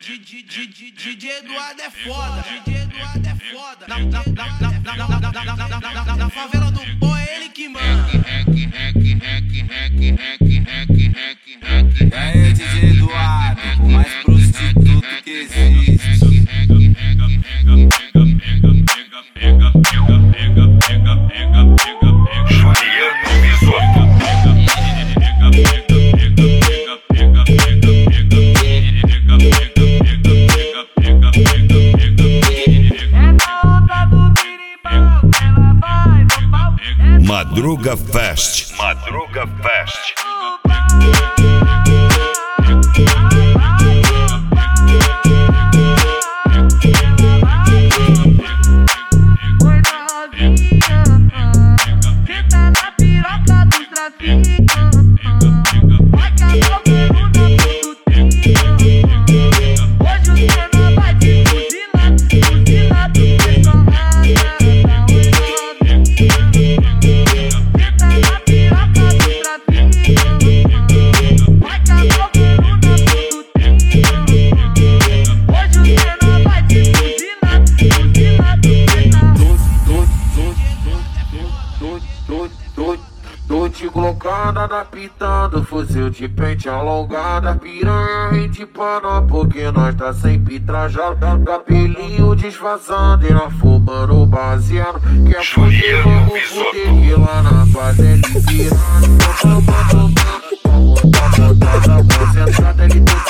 DJ Eduardo é foda, DJ Eduardo é foda. Na favela do pó é ele que manda. E aí, DJ Eduardo, o mais prostituto que existe. Madruga Fest. Madruga Fest. Oi novinha, cê tá na piroca do traficante. Vai cagar o dedo na produtinha. Hoje você não vai te fuzilar, fuzilar do que tomada. Oi novinha, cê tá na piroca do traficante. Vai cagar o dedo na produtinha. Hoje você não vai te fuzilar, fuzilar do que tomada. Tô te colocando, adaptando, fuzil de pente alongada, piranha rente pana, porque nós tá sempre trajado, cabelinho desfazando e nós fumando baseado, quer fuder, vamos fuder, que lá na base é liberado, vamos botar na concentrada, ele